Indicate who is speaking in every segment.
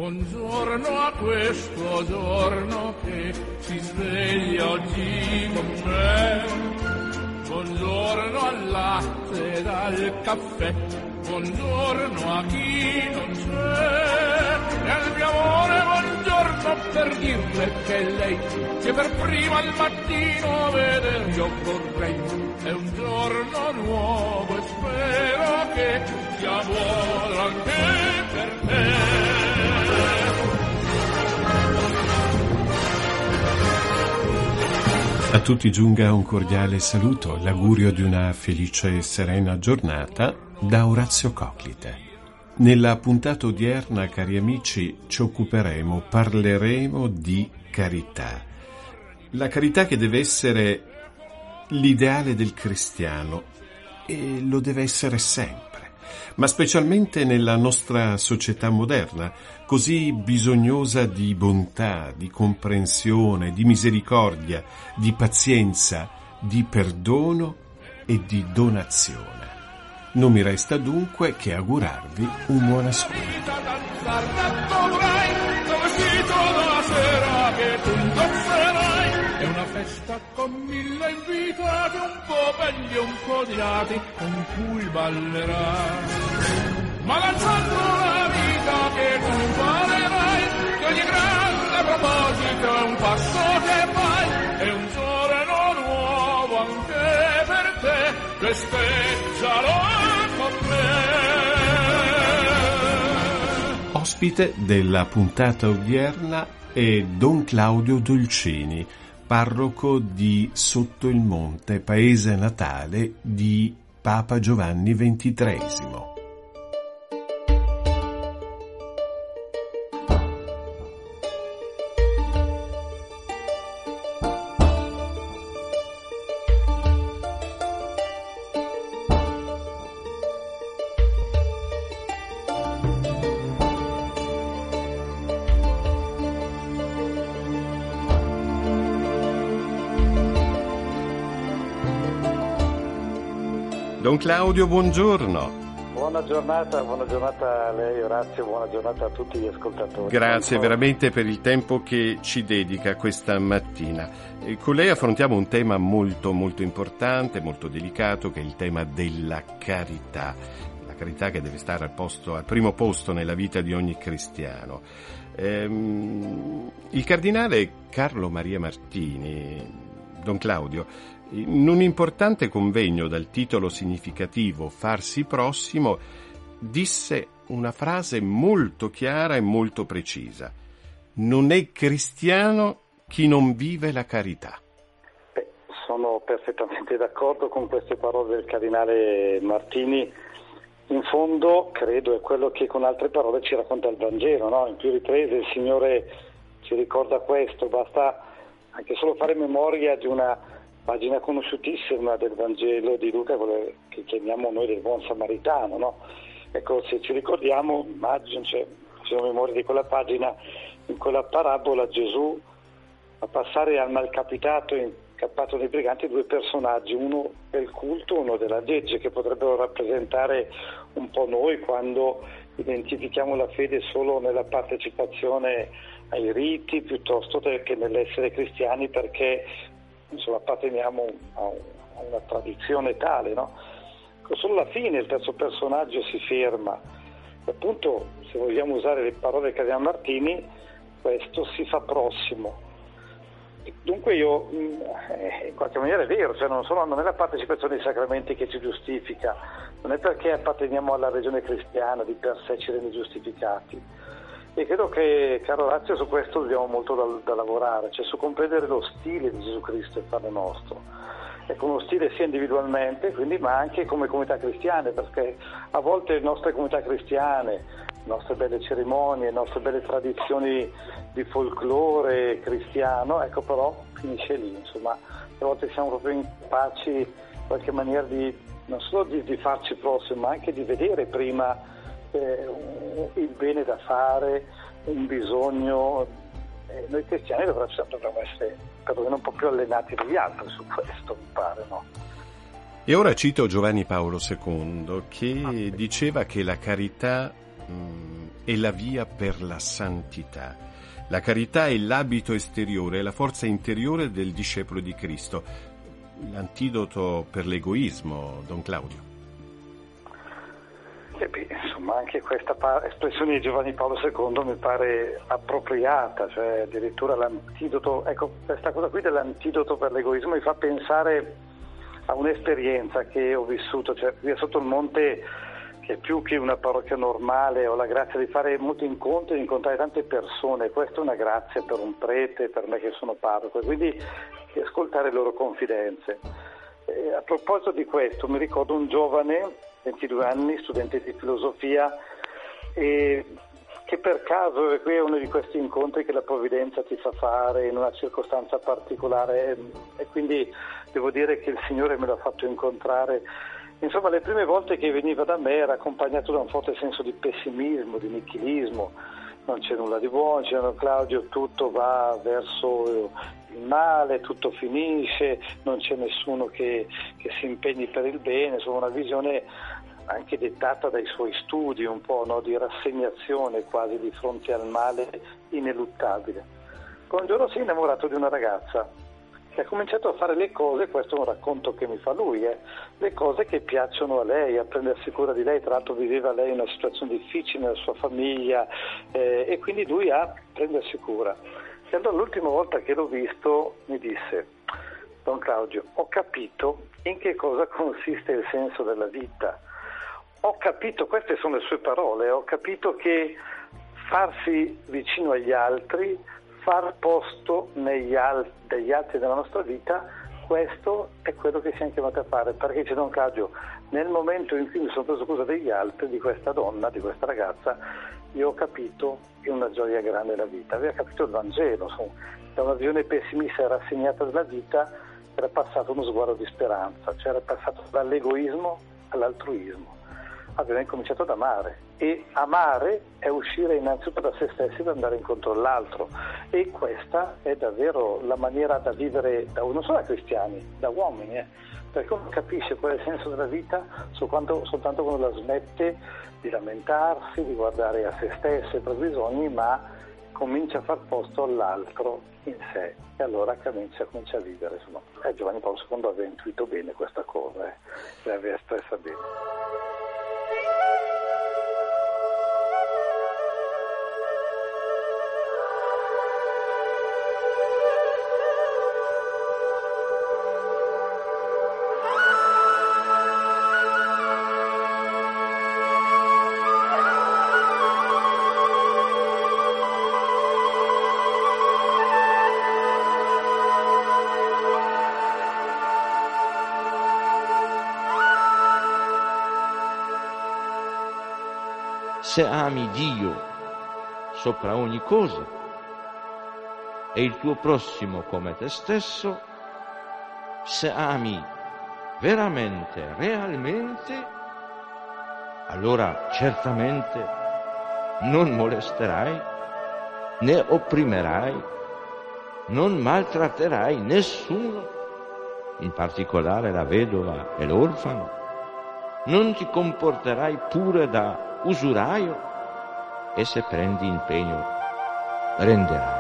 Speaker 1: Buongiorno a questo giorno che si sveglia oggi con me. Buongiorno al latte ed al caffè, buongiorno a chi non c'è. E al mio amore buongiorno per dirle che lei, che per prima al mattino veder io vorrei. È un giorno nuovo e spero che sia buono anche per te.
Speaker 2: A tutti giunga un cordiale saluto, l'augurio di una felice e serena giornata da Orazio Coclite. Nella puntata odierna, cari amici, parleremo di carità. La carità che deve essere l'ideale del cristiano e lo deve essere sempre, ma specialmente nella nostra società moderna, così bisognosa di bontà, di comprensione, di misericordia, di pazienza, di perdono e di donazione. Non mi resta dunque che augurarvi un buon ascolto.
Speaker 1: È una festa con 1000 invitati, un po' belli e un po' odiati, con cui ballerai. Ma lanciando la vita che tu imparerai, che ogni grande proposito è un passo che fai, è un giorno nuovo anche per te, festeggialo con me.
Speaker 2: Ospite della puntata odierna è Don Claudio Dolcini, parroco di Sotto il Monte, paese natale di Papa Giovanni XXIII. Don Claudio, buongiorno.
Speaker 3: Buona giornata a lei Orazio, buona giornata a tutti gli ascoltatori.
Speaker 2: Grazie veramente per il tempo che ci dedica questa mattina. Con lei affrontiamo un tema molto molto importante, molto delicato, che è il tema della carità. La carità che deve stare al primo posto nella vita di ogni cristiano. Il cardinale Carlo Maria Martini, Don Claudio, in un importante convegno dal titolo significativo Farsi prossimo, disse una frase molto chiara e molto precisa: non è cristiano chi non vive la carità.
Speaker 3: Sono perfettamente d'accordo con queste parole del cardinale Martini. In fondo credo è quello che con altre parole ci racconta il Vangelo, no? In più riprese il Signore ci ricorda questo, basta anche solo fare memoria di una pagina conosciutissima del Vangelo di Luca, quello che chiamiamo noi del buon samaritano, no? Ecco, se ci ricordiamo, immagino, facciamo memoria di quella pagina, in quella parabola Gesù fa passare al malcapitato incappato nei briganti due personaggi, uno del culto, uno della legge, che potrebbero rappresentare un po' noi quando identifichiamo la fede solo nella partecipazione ai riti piuttosto che nell'essere cristiani, perché insomma apparteniamo a una tradizione tale, no? Solo alla fine il terzo personaggio si ferma e appunto, se vogliamo usare le parole del cardinale Martini, questo si fa prossimo. E dunque io in qualche maniera è vero, non è la partecipazione ai sacramenti che ci giustifica, non è perché apparteniamo alla religione cristiana di per sé ci rende giustificati. E credo che, caro Orazio, su questo dobbiamo molto da lavorare, cioè su comprendere lo stile di Gesù Cristo e farlo nostro. Ecco, uno stile sia individualmente, quindi, ma anche come comunità cristiane, perché a volte le nostre comunità cristiane, le nostre belle cerimonie, le nostre belle tradizioni di folklore cristiano, ecco, però finisce lì, insomma, a volte siamo proprio incapaci in qualche maniera non solo di farci prossimo, ma anche di vedere prima il bene da fare, un bisogno. Noi cristiani dovremmo essere perlomeno un po' più allenati degli altri su questo, mi pare, no?
Speaker 2: E ora cito Giovanni Paolo II, che diceva che la carità è la via per la santità. La carità è l'abito esteriore, è la forza interiore del discepolo di Cristo. L'antidoto per l'egoismo, Don Claudio.
Speaker 3: Insomma, anche questa espressione di Giovanni Paolo II mi pare appropriata, cioè addirittura l'antidoto, ecco, questa cosa qui dell'antidoto per l'egoismo mi fa pensare a un'esperienza che ho vissuto, cioè qui sotto il monte, che più che una parrocchia normale ho la grazia di fare molti incontri, di incontrare tante persone. Questa è una grazia per un prete, per me che sono parroco, e quindi di ascoltare le loro confidenze. A proposito di questo, mi ricordo un giovane, 22 anni, studente di filosofia, che per caso, e qui è uno di questi incontri che la provvidenza ti fa fare in una circostanza particolare, e quindi devo dire che il Signore me l'ha fatto incontrare. Insomma, le prime volte che veniva da me era accompagnato da un forte senso di pessimismo, di nichilismo. Non c'è nulla di buono, c'è Don Claudio, tutto va verso il male, tutto finisce, non c'è nessuno che si impegni per il bene. Insomma, una visione anche dettata dai suoi studi, un po', no, di rassegnazione quasi di fronte al male ineluttabile. Poi un giorno si è innamorato di una ragazza che ha cominciato a fare le cose, questo è un racconto che mi fa lui, le cose che piacciono a lei, a prendersi cura di lei. Tra l'altro viveva lei una situazione difficile nella sua famiglia, e quindi lui a prendersi cura. E allora l'ultima volta che l'ho visto mi disse: Don Claudio, ho capito in che cosa consiste il senso della vita. Ho capito, queste sono le sue parole, ho capito che farsi vicino agli altri, far posto degli altri nella nostra vita, questo è quello che siamo chiamati a fare. Perché dice Don Claudio, nel momento in cui mi sono preso cura degli altri, di questa donna, di questa ragazza, io ho capito che una gioia grande è la vita. Aveva capito il Vangelo, da una visione pessimista e rassegnata della vita era passato uno sguardo di speranza, cioè era passato dall'egoismo all'altruismo. Abbiamo incominciato ad amare, e amare è uscire innanzitutto da se stessi per andare incontro all'altro, e questa è davvero la maniera da vivere non solo da cristiani, da uomini, perché uno capisce qual è il senso della vita soltanto quando la smette di lamentarsi, di guardare a se stesso e ai propri bisogni, ma comincia a far posto all'altro in sé, e allora comincia a vivere. Insomma, Giovanni Paolo II aveva intuito bene questa cosa, l'aveva espressa bene.
Speaker 4: Se ami Dio sopra ogni cosa e il tuo prossimo come te stesso, se ami veramente, realmente, allora certamente non molesterai, né opprimerai, non maltratterai nessuno, in particolare la vedova e l'orfano, non ti comporterai pure da usuraio, e se prendi impegno renderai.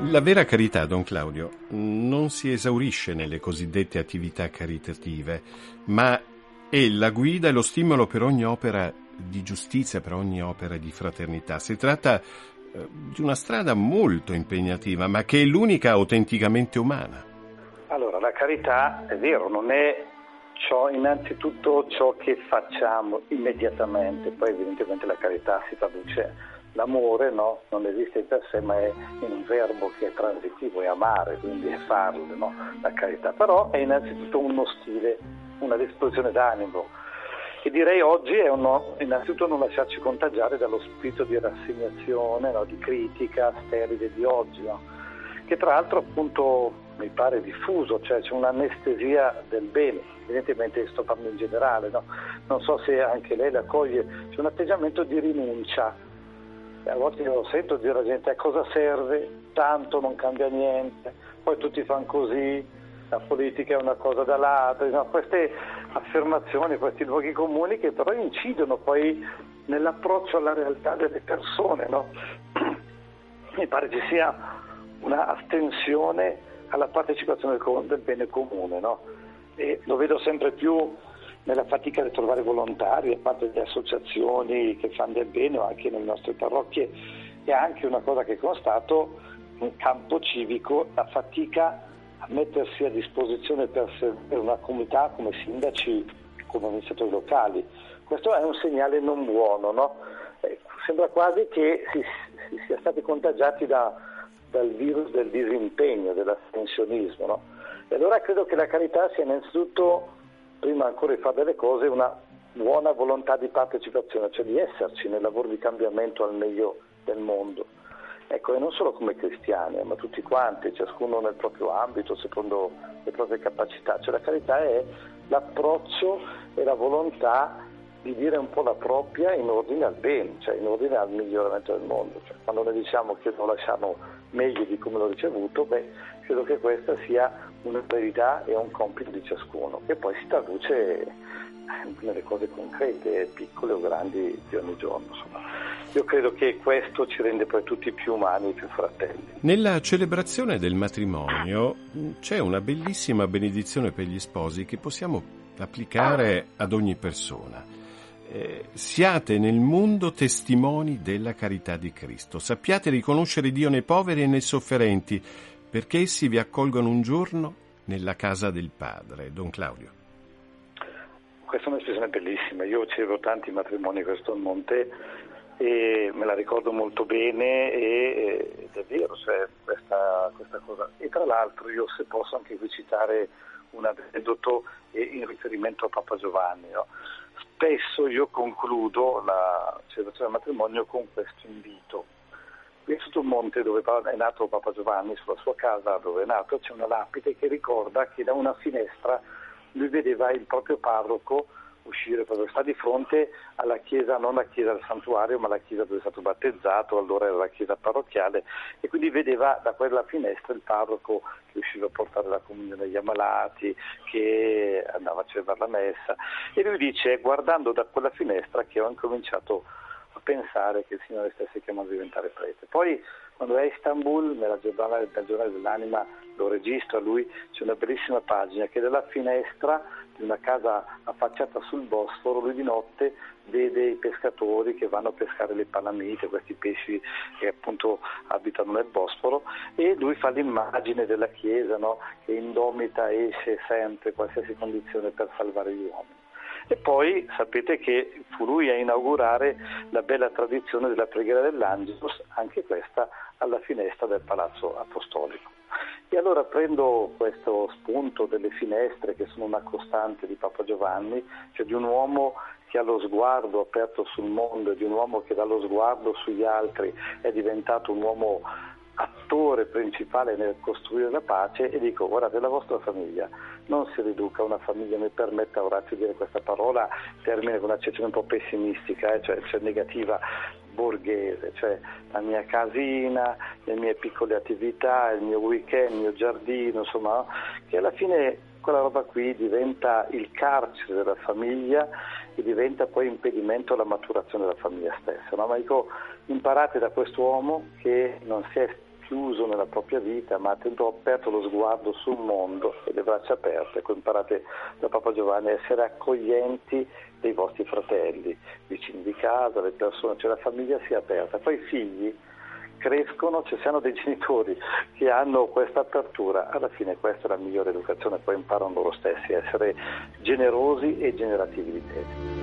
Speaker 2: La vera carità, Don Claudio, non si esaurisce nelle cosiddette attività caritative, ma è la guida e lo stimolo per ogni opera di giustizia, per ogni opera di fraternità. Si tratta di una strada molto impegnativa, ma che è l'unica autenticamente umana.
Speaker 3: Allora, la carità, è vero, non è innanzitutto ciò che facciamo immediatamente, poi evidentemente la carità si traduce. L'amore, no? Non esiste per sé, ma è un verbo che è transitivo, è amare, quindi è farlo, no? La carità. Però è innanzitutto uno stile, una disposizione d'animo. E direi oggi è innanzitutto non lasciarci contagiare dallo spirito di rassegnazione, no? Di critica sterile di oggi, no? Che tra l'altro appunto mi pare diffuso, cioè c'è un'anestesia del bene, evidentemente sto parlando in generale, no? Non so se anche lei la coglie, c'è un atteggiamento di rinuncia. A volte io sento dire alla gente cosa serve, tanto non cambia niente, poi tutti fanno così, la politica è una cosa dall'altra, no? Queste affermazioni, questi luoghi comuni che però incidono poi nell'approccio alla realtà delle persone, no? Mi pare ci sia una astensione alla partecipazione del bene comune, no? E lo vedo sempre più nella fatica di trovare volontari da parte delle associazioni che fanno del bene o anche nelle nostre parrocchie, e anche una cosa che constato in campo civico, la fatica a mettersi a disposizione per una comunità come sindaci, come amministratori locali. Questo è un segnale non buono, no? Sembra quasi che si sia stati contagiati dal virus del disimpegno, dell'astensionismo, no? E allora credo che la carità sia innanzitutto, prima ancora di fare delle cose, una buona volontà di partecipazione, cioè di esserci nel lavoro di cambiamento al meglio del mondo. Ecco, e non solo come cristiani, ma tutti quanti, ciascuno nel proprio ambito, secondo le proprie capacità. Cioè la carità è l'approccio e la volontà di dire un po' la propria in ordine al bene, cioè in ordine al miglioramento del mondo. Cioè, quando noi diciamo che lo lasciamo meglio di come l'ho ricevuto, credo che questa sia una verità e un compito di ciascuno, che poi si traduce nelle cose concrete, piccole o grandi di ogni giorno. Insomma, io credo che questo ci rende poi tutti più umani, più fratelli.
Speaker 2: Nella celebrazione del matrimonio c'è una bellissima benedizione per gli sposi che possiamo applicare ad ogni persona. Siate nel mondo testimoni della carità di Cristo. Sappiate riconoscere Dio nei poveri e nei sofferenti, perché essi vi accolgono un giorno nella casa del Padre. Don Claudio.
Speaker 3: Questa è un'espressione bellissima. Io celebro tanti matrimoni questo al Monte e me la ricordo molto bene ed è vero, cioè questa cosa. E tra l'altro io, se posso anche qui citare un aneddoto in riferimento a Papa Giovanni, no? Spesso io concludo la celebrazione del matrimonio con questo invito. Qui sotto un monte dove è nato Papa Giovanni, sulla sua casa dove è nato, c'è una lapide che ricorda che da una finestra lui vedeva il proprio parroco uscire, proprio sta di fronte alla chiesa, non la chiesa del santuario, ma la chiesa dove è stato battezzato, allora era la chiesa parrocchiale, e quindi vedeva da quella finestra il parroco che usciva a portare la comunione agli ammalati, che andava a celebrare la messa, e lui dice: guardando da quella finestra che ho incominciato a pensare che il Signore stesse chiamando a diventare prete. Poi quando è a Istanbul, nel giornale dell'anima, lo registra lui, c'è una bellissima pagina che dalla finestra di una casa affacciata sul Bosforo, lui di notte vede i pescatori che vanno a pescare le palamite, questi pesci che appunto abitano nel Bosforo, e lui fa l'immagine della Chiesa, no? Che indomita esce sempre qualsiasi condizione per salvare gli uomini. E poi sapete che fu lui a inaugurare la bella tradizione della preghiera dell'Angelus, anche questa alla finestra del Palazzo Apostolico. E allora prendo questo spunto delle finestre, che sono una costante di Papa Giovanni, cioè di un uomo che ha lo sguardo aperto sul mondo, e di un uomo che dallo sguardo sugli altri è diventato un uomo attore principale nel costruire la pace, e dico: guardate, la vostra famiglia non si riduca a una famiglia, mi permetta Orazio di dire questa parola, termine con un'accezione un po' pessimistica, cioè negativa, borghese, cioè la mia casina, le mie piccole attività, il mio weekend, il mio giardino, insomma, che alla fine quella roba qui diventa il carcere della famiglia e diventa poi impedimento alla maturazione della famiglia stessa, no? Ma dico, imparate da quest'uomo che non si è chiuso nella propria vita, ma ha aperto lo sguardo sul mondo e le braccia aperte. Ecco, imparate da Papa Giovanni a essere accoglienti dei vostri fratelli, vicini di casa, le persone, cioè la famiglia sia aperta. Poi i figli crescono, cioè se hanno dei genitori che hanno questa apertura, alla fine questa è la migliore educazione, poi imparano loro stessi a essere generosi e generativi di te.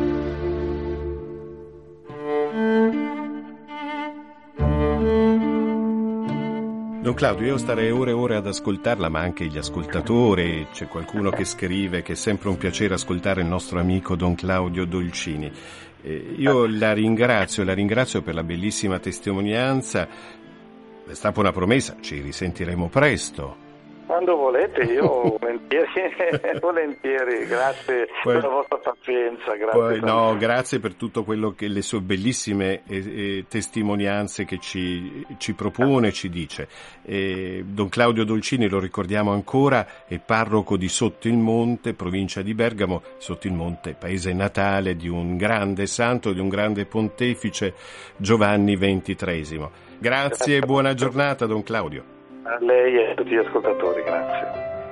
Speaker 2: Don Claudio, io starei ore e ore ad ascoltarla, ma anche gli ascoltatori, c'è qualcuno che scrive che è sempre un piacere ascoltare il nostro amico Don Claudio Dolcini. Io la ringrazio per la bellissima testimonianza. Le strappo una promessa, ci risentiremo presto.
Speaker 3: Quando volete, io volentieri, grazie per la vostra pazienza.
Speaker 2: Grazie per tutto quello che le sue bellissime testimonianze che ci propone, ci dice. Don Claudio Dolcini, lo ricordiamo ancora, è parroco di Sottilmonte, provincia di Bergamo. Sottilmonte, paese natale di un grande santo, di un grande pontefice, Giovanni XXIII. Grazie e buona giornata, Don Claudio.
Speaker 3: A lei e a tutti gli ascoltatori, grazie.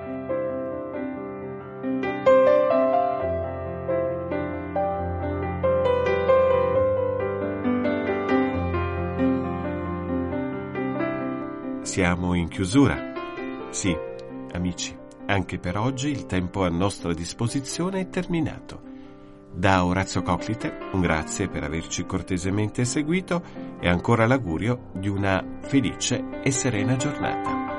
Speaker 2: Siamo in chiusura. Sì, amici, anche per oggi il tempo a nostra disposizione è terminato. Da Orazio Coclite, un grazie per averci cortesemente seguito e ancora l'augurio di una felice e serena giornata.